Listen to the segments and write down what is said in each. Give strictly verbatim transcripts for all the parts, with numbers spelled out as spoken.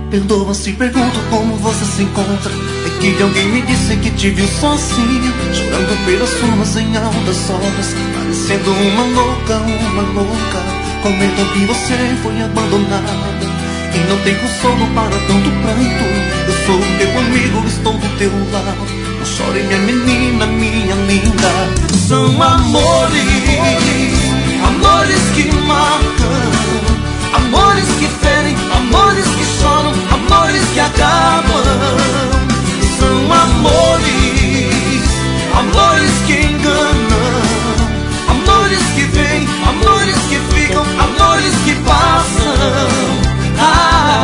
Perdoa se pergunto como você se encontra. É que alguém me disse que te viu sozinha, chorando pelas ruas em altas horas, parecendo uma louca, uma louca, com medo que você foi abandonada e não tem consolo para tanto pranto. Eu sou teu amigo, estou do teu lado. Não chore, minha menina, minha linda. São amores, amores que marcam, amores que ferem, amores que choram, amores que acabam. São amores, amores que enganam, amores que vêm, amores que ficam, amores que passam. Ah,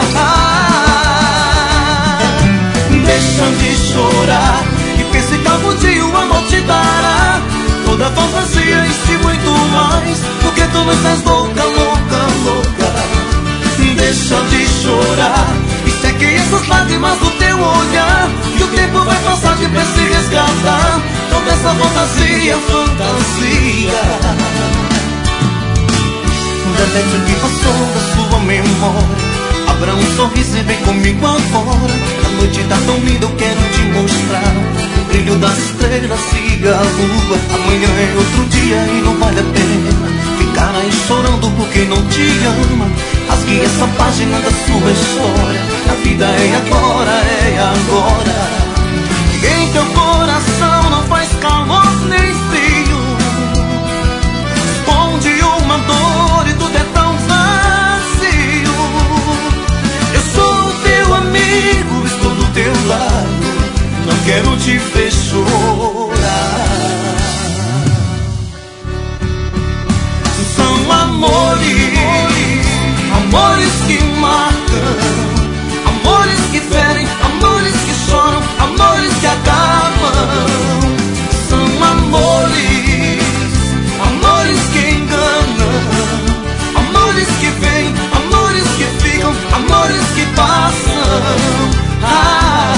ah, deixa de chorar e pense que algum dia o amor te dará toda a fantasia e se muito mais, porque tu não estás louca, louca, louca. Deixa de chorar e seque essas lágrimas do teu olhar, que o tempo vai passar de pra se resgatar toda essa fantasia, fantasia. Delete o que passou da sua memória, abra um sorriso e vem comigo agora. A noite tá tão linda, eu quero te mostrar o brilho das estrelas e a lua. Amanhã é outro dia e não vale a pena ficar aí chorando por quem não te ama. Rasgue essa página da sua história, a vida é agora, é agora. Em teu coração não faz calor nem frio, esconde uma dor e tudo é tão vazio. Eu sou teu amigo, estou do teu lado, não quero te ver chorar. São amores, amores que marcam, amores que ferem, amores que choram, amores que acabam. São amores, amores que enganam, amores que vêm, amores que ficam, amores que passam. Ah,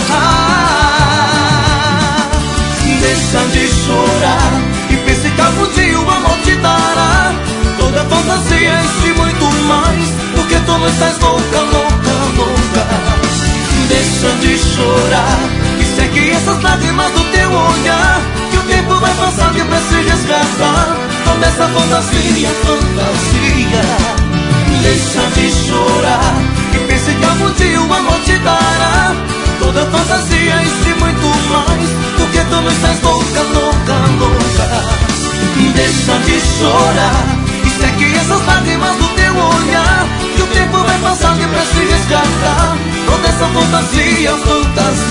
ah, deixa de chorar e pense que algum dia o amor te dará toda a fantasia e se muito mais, porque tu não estás louca, louca, louca. Deixa de chorar e seque essas lágrimas do teu olhar, que o tempo vai passar e pra se resgatar toda essa fantasia, fantasia. Deixa de chorar e pense que algum dia o amor te dará toda a fantasia e se muito mais, porque tu não estás louca, louca, louca. Deixa de chorar e seque essas lágrimas do teu olhar, que o tempo vai passar e pra se resgatar toda essa fantasia, fantasia.